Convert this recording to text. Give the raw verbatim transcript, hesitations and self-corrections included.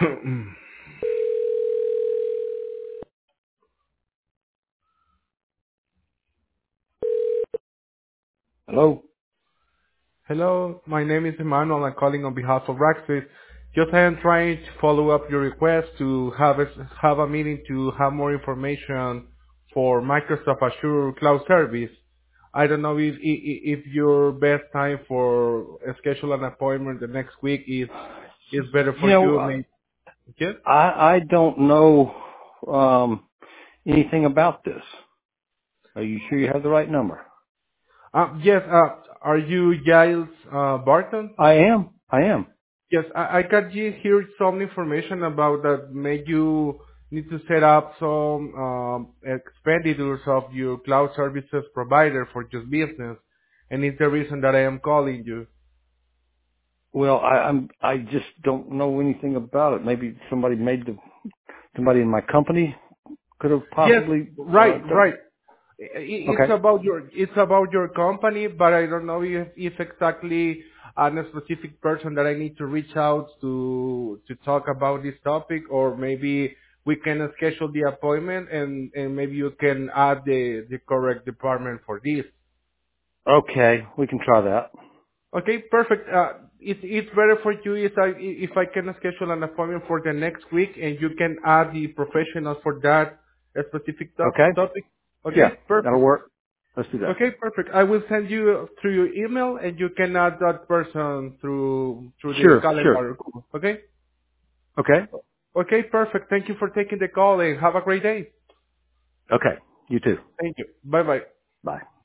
Hello? Hello, my name is Emmanuel. I'm calling on behalf of Rackspace. Just I am trying to follow up your request to have a, have a meeting to have more information for Microsoft Azure Cloud Service. I don't know if if, if your best time for uh, schedule an appointment the next week is is better You for know, you. uh, Maybe. Yes. I, I don't know um, anything about this. Are you sure you have the right number? Um, yes. Uh, are you Giles uh, Barton? I am. I am. Yes, I, I got you here some information about that made you need to set up some um, expenditures of your cloud services provider for your business, and it's the reason that I am calling you. Well, I, I'm. I just don't know anything about it. Maybe somebody made the somebody in my company could have Yes, possibly. Uh, right, done. right. I- i- It's Okay. about your it's about your company, but I don't know if, if exactly on a specific person that I need to reach out to to talk about this topic, or maybe we can schedule the appointment and and maybe you can add the the correct department for this. Okay, we can try that. Okay, perfect. Uh, it's it's better for you if I if I can schedule an appointment for the next week and you can add the professionals for that uh, specific top, Okay. topic. Yeah, Okay, that'll perfect. work. Let's do that. Okay, perfect. I will send you through your email, and you can add that person through through the Sure. Sure. calendar. Okay? Okay. Okay, perfect. Thank you for taking the call, and have a great day. Okay. You too. Thank you. Bye-bye. Bye.